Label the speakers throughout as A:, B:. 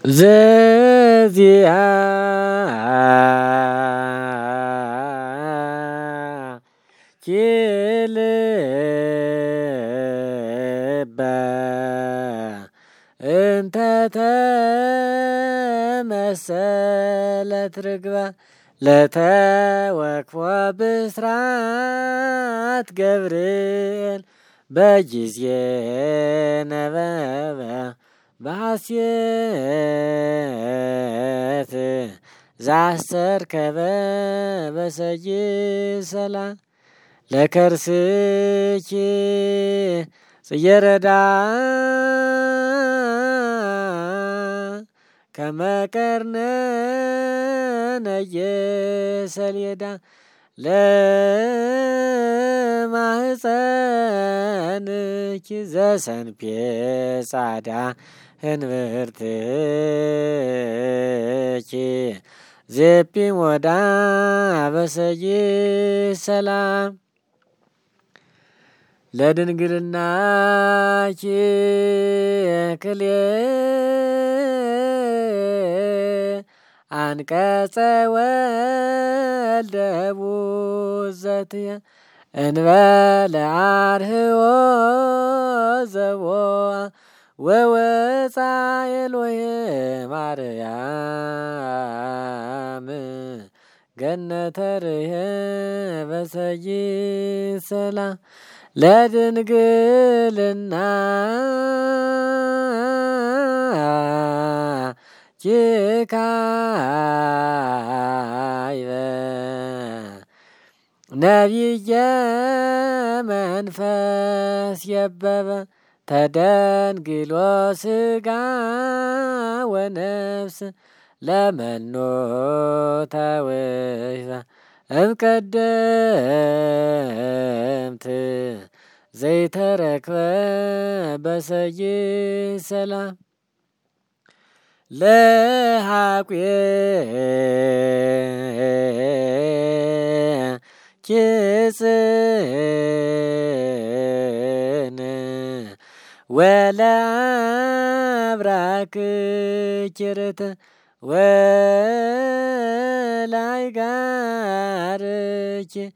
A: ዘዚአ ኪልበ እንተ ተመሰለት ርግበ ለተወክፎ ብስራት ገብርኤል በጊዜ ነበበ በሐሴት ዛስተርከበ በሰይሰላ ለከርስኪ ጽየረዳ ከመቀርነነየ ሰሌዳ ለማህፀንኪ ዘሰንፔ ጻዳ ህንብርትኪ ዜጲ ሞዳ በሰይሰላ ለድንግልናኪ ክልኤ አንቀጸ ወልደ ቡዘትየ እንበለ አርህዎ ዘቦአ ወወፃ ኤሎሄ ማርያም ገነተ ርሄ በሰይሰላ ለድንግልና ኪካይበ ነቢየ መንፈስ የበበ ተደንግሎ ስጋ ወነፍስ ለመኖ ተውህበ እምቀደምት ዘይተረክበ በሰይሰላ ለሃቁየ ኪጽን ወለአብራክ ኪርት ወላይ ጋርኪ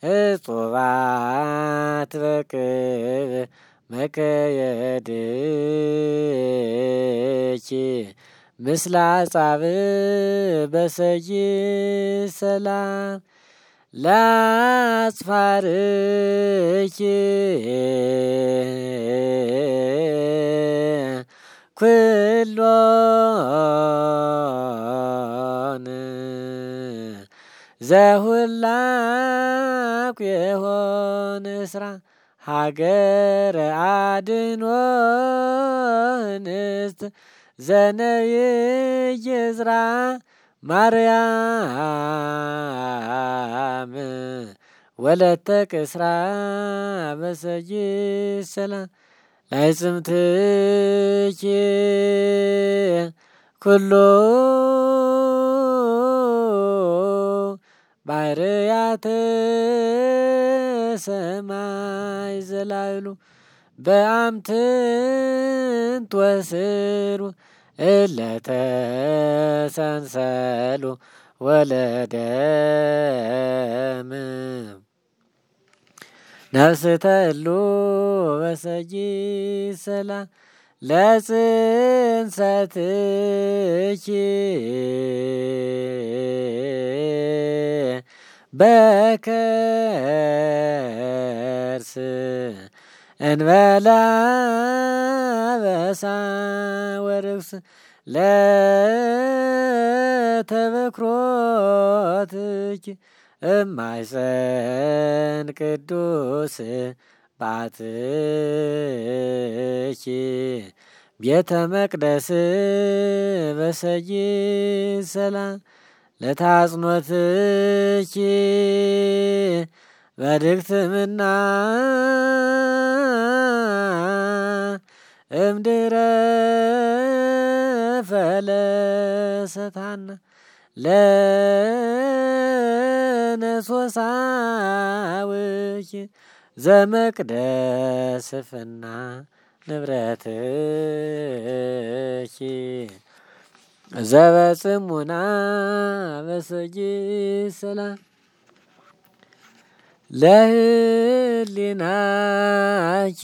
A: እጹባት በቅብ መከየድኪ ምስለ አጻብ በሰይሰላ ለአጽፋርኪ ኩሎን ዘሁላኩ የሆን እስራ ሀገረ አድኖ እንስት ዘነብይ ዕዝራ ማርያም ወለተ ቅስራ በሰይሰላ ላይጽምትኪ ኩሉ ባህርያተ ሰማይ ዘላይሉ በአምትንት ወስሩ እለተሰንሰሉ ወለደም ነፍስተ እሉ በሰይሰላ ለጽንሰትኪ በከርስ እንበላ በሳ ወርክስ ለተበክሮትኪ እማይፀን ቅዱስ ባትኪ ቤተ መቅደስ በሰይሰላ ለታጽኖትኪ በድግትምና እምድረ ፈለሰታና ለነሶሳውኪ ዘመቅደስፍና ንብረትኪ ዘበጽሙና በሰጊ ሰላም ለህሊናኪ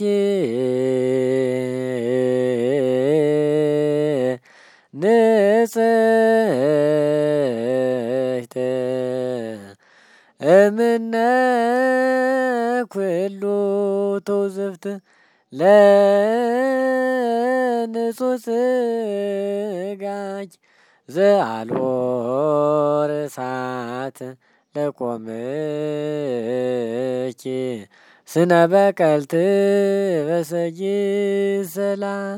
A: ንጽሕት እምነ ኩሉ ትውዝፍት ለንጹሕ ሥጋኪ ዘአልቦ ርሳት ለቆምኪ ስነ በቀልት በሰጊ ሰላም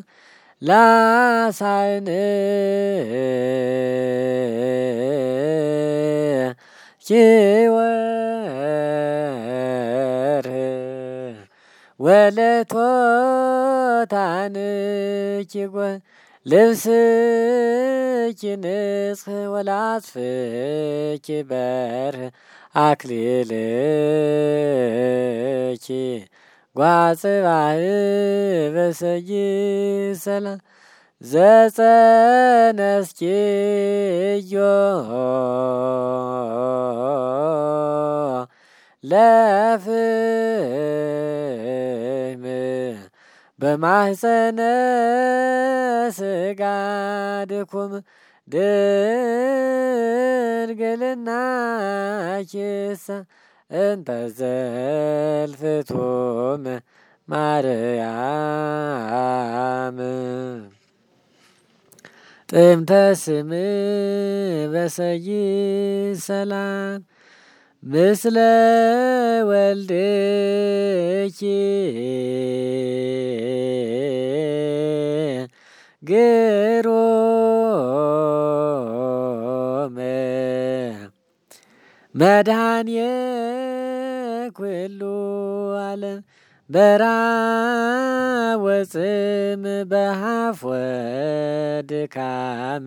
A: ላሳይንኪ ወርኅ ወለቶታንኪ ጎህ ልብስኪ ንጽሕ ወላጽፍኪ በርህ አክሊልኪ ጓጽባህ በሰጊ ሰላም ዘጸነስኪዮ ለፍህም በማህፀነ ሥጋ ድኩም ድንግልናኪሰ እንተ ዘልፍቱም ማርያም ጥምተ ስም በሰጊ ሰላም ምስለ ወልድኪ ግሩም መድኃኒየ ኩሉ ዓለም በራብ ወጽም በሃፍ ወድካም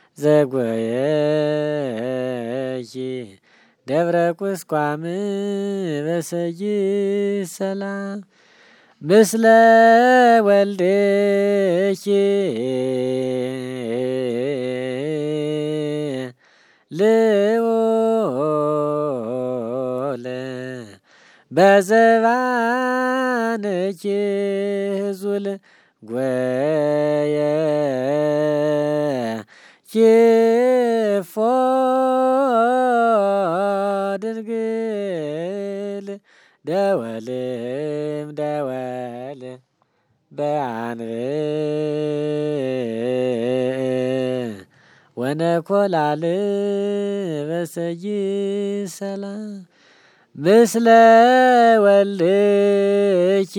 A: ዘጐየኪ ደብረ ቁስቋም በሰጊ ሰላም ምስለ ወልድኪ ልዑል በዘባንኪ ህዙል ጐየኪፎ ድንግል ደወልም ደወል በአንብዕ ወነኰላል በሰጊ ሰላም ምስለ ወልድኪ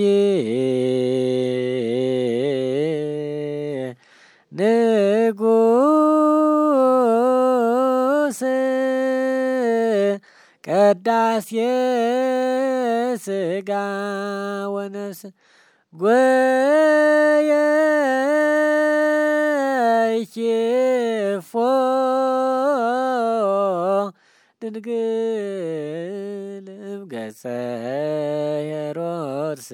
A: ንጉሥ ቀዳሴ ሥጋ ወነፍስ ጐየኪፎ ድንግል እምገጸ ሄሮድስ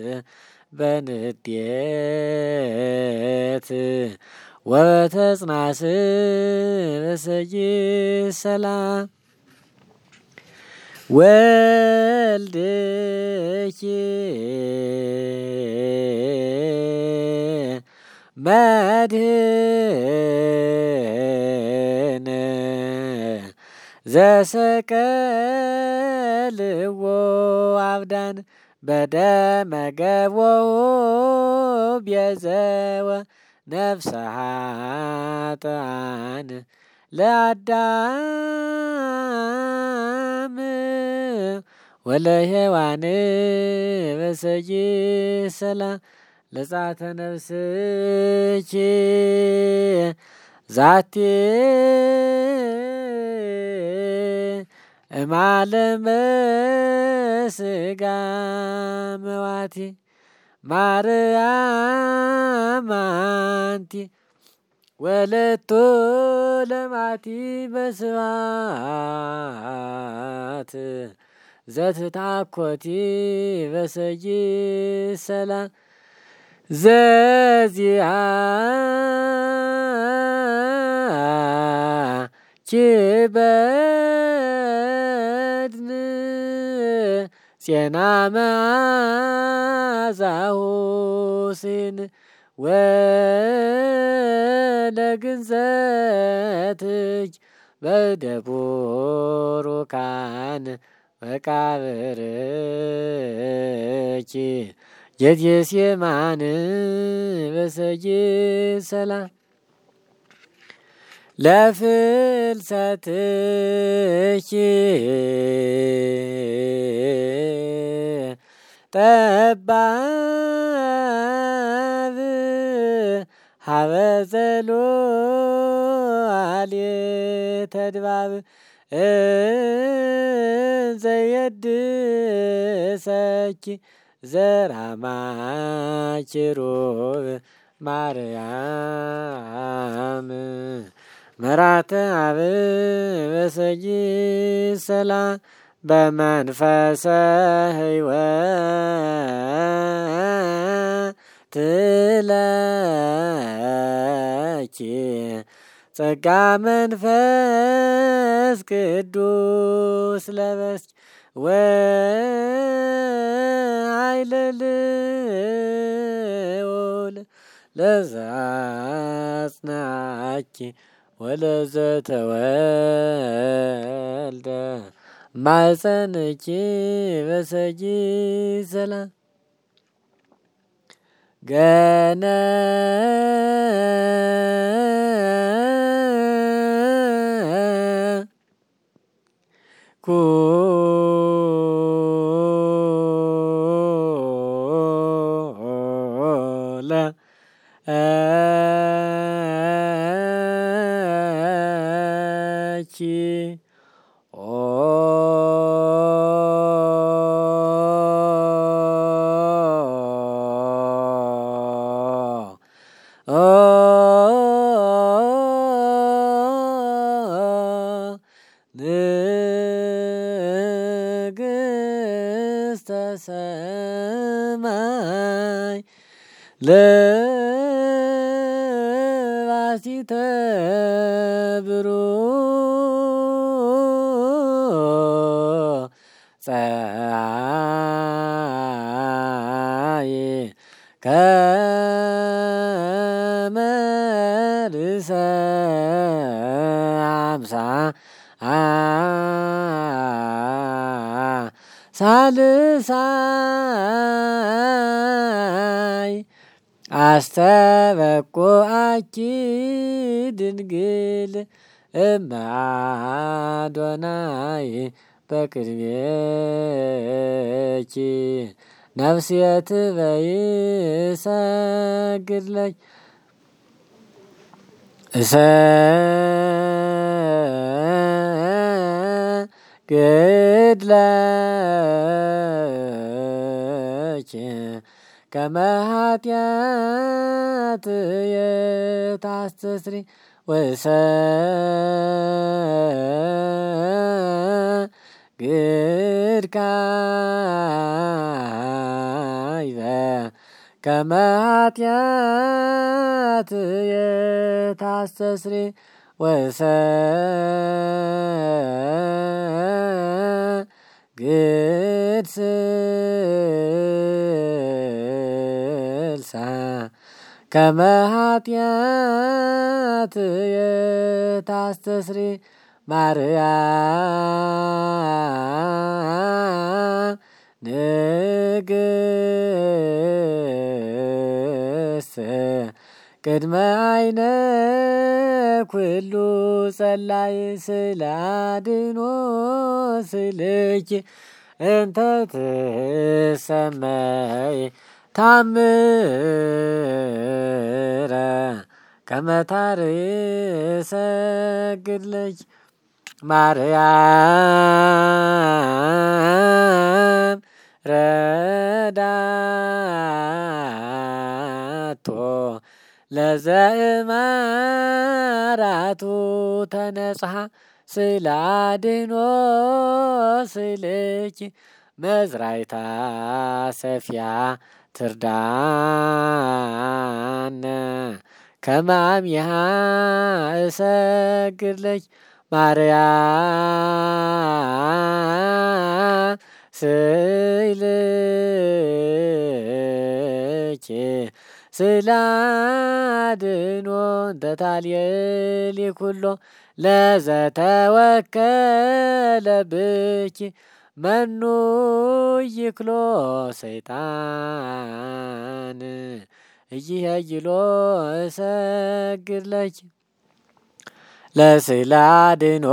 A: በንዴት ወተጽናስ በሰጊ ሰላም ወልድኪ መድኅን ዘሰቀልዎ አብዳን በደመ ገቦሙ ቤዘወ ነፍሰ ኃጥኣን ለአዳም ወለሔዋን በሰጊ ሰላም ለጻተ ነፍስኪ ዛቲ እማለመ ሥጋ መዋቲ ማርያም አንቲ ወለቱ ለማቲ በስብሐት ዘትታኰቲ በሰጊ ሰላም ዘዚአኪ በድን ፄና መዓዛሁ ሲን ወለግንዘትች በደቡሩካን መቃብርኪ ጌቴሴማኒ በሰጊድ ሰላም ለፍልሰትኪ ጠባብ ሀበዘሎአሌ ተድባብ እንዘየድሰኪ ዘራማኪሩብ ማርያም መራተ አብ በሰጊድ ሰላም በመንፈሰ ሕይወት ለኪ ጸጋ መንፈስ ቅዱስ ለበስኪ ወኃይለ ልዑል ለዘአጽናኪ ወለዘተወልደ ማኅፀንኪ በሰጊድ ሰላም ገነ ኩለ ንግሥተ ሰማይ ለባሲተ ብሩር ፀሐይ ከመ ርእሰ አምሳ ሳልሳይ አስተበቁአኪ ድንግል እመ አዶናይ በቅድሜኪ ነፍስየ ትበይ እሰግድ ለኪ እሰግድ ለኪ ከመ ኃጢአትየ ታስተስሪ ወእሰግድ ካይበ ከመ ኃጢአትየ ታስተስሪ ወእሰግድ ስልሳ ከመ ኃጢአትየ ታስተስሪ ማርያም ንግሥት ቅድመ አይነ ኩሉ ጸላይ ስላድኖ ስልኪ እንተ ትሰመይ ታምረ ከመ ታርይ እሰግድ ለኪ ማርያም ረዳቶ ለዘእማራቱ ተነጽሐ ስላድኖ ስልኪ መዝራይታ ሰፊያ ትርዳነ ከመ አምሃ እሰግድ ለኪ ማርያም ስእልኪ ስላድኖ እንተታልየሊ ኩሎ ለዘተወከለ ብኪ መኑ ይክሎ ሰይጣን እይሄይሎ እሰግድ ለኪ ለስላድኖ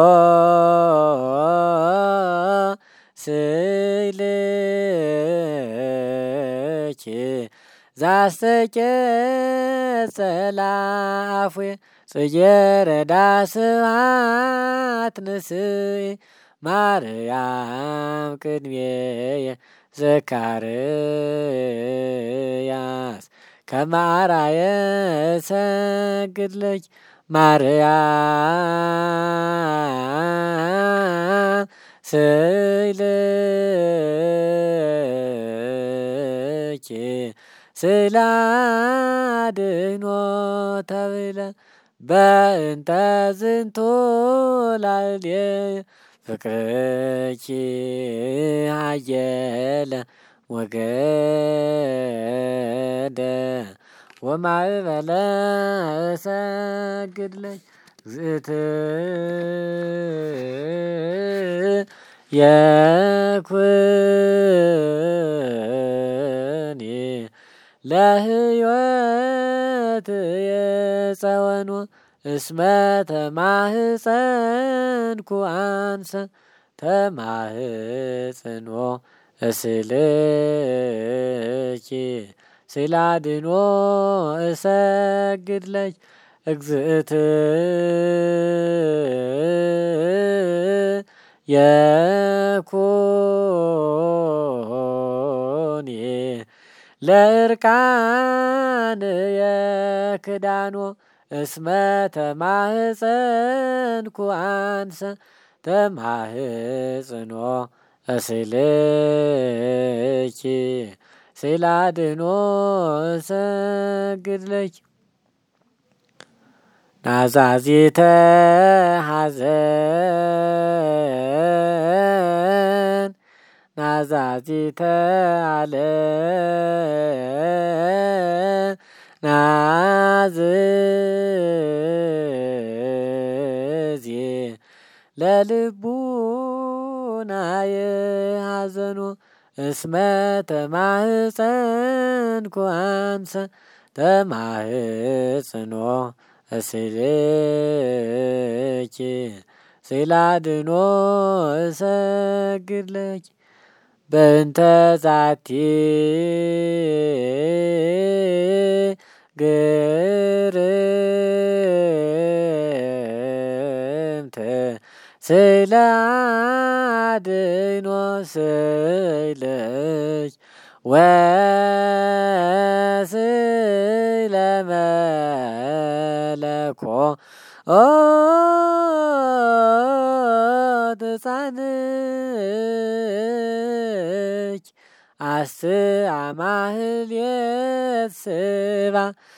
A: ስእልኪ ዛስተቄጸላ አፉየ ጽጌረዳ ስብሐት ንስኢ ማርያም ቅድሜየ ዘካርያስ ከመ አርአየ እሰግድ ለኪ ማርያም ስእልኪ ስላድኖ ተብለ በእንተ ዝንቱ ላዕሌየ ፍቅርኪ ሀየለ ወገደ ወማእበለ እሰግድ ለኪ እግዝእትየ ኩኒ ለሕይወትየ ጸወኖ እስመ ተማህፀንኩ አንሰ ተማህፅኖ እስልኪ ስላድኖ እሰግድ ለኪ እግዝእትየ ኩኒ ለእርቃንየ ክዳኖ እስመ ተማህፀንኩ አንሰ ተማህፅኖ እስልኪ ስላድኖ እሰግድ ለኪ ናዛዚተ ሐዘን ናዛዚተ ዓለም ናዝዚ ለልቡናየ ሐዘኖ እስመ ተማህፀንኩ አንሰ ተማህፅኖ እስልኪ ስላድኖ እሰግድ ለኪ በእንተ ዛቲ ግርምት ስላድኖ ስእልኪ ወስለመለኮት ሕፃንኪ አስአ ማህሌት ስባ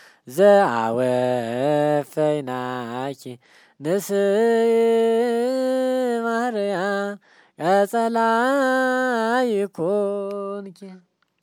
A: ዘአወፈይናኪ ንስኢ ማርያም ቀጸላ ይኩንኪ